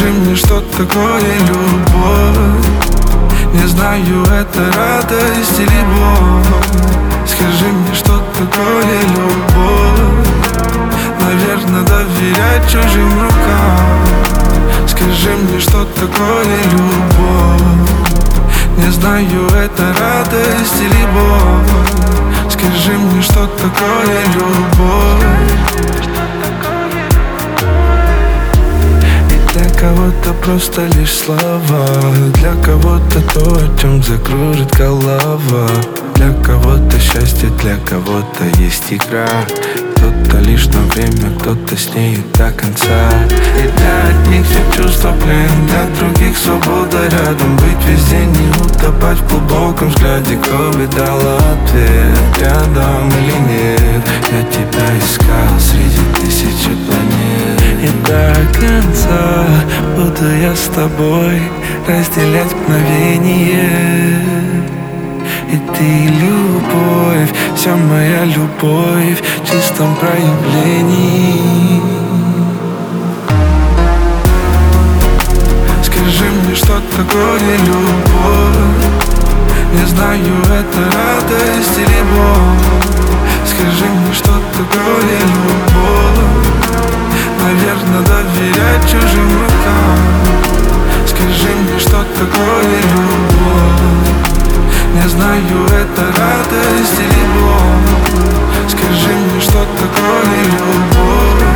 Скажи мне, что такое любовь. Не знаю, это радость или боль. Скажи мне, что такое любовь. Наверное, доверять чужим рукам. Скажи мне, что такое любовь. Не знаю, это радость или боль. Скажи мне, что такое любовь. И для кого-то просто лишь слова, для кого-то то, о чем закружит голова. Для кого-то счастье, для кого-то есть игра. Кто-то лишь на время, кто-то с нею до конца. И для одних все чувства плен, для других свобода рядом. Быть везде, не утопать в глубоком взгляде. Кто бы дал ответ, рядом или нет. Я тебя искал среди тысячи планет. И до конца буду я с тобой разделять мгновение. И ты любовь, вся моя любовь в чистом проявлении. Скажи мне, что такое любовь. Не знаю, это радость или боль. Скажи мне, что такое любовь. Наверное, доверять чужим рукам. Скажи мне, что такое любовь. Не знаю, это радость или боль. Скажи мне, что такое любовь.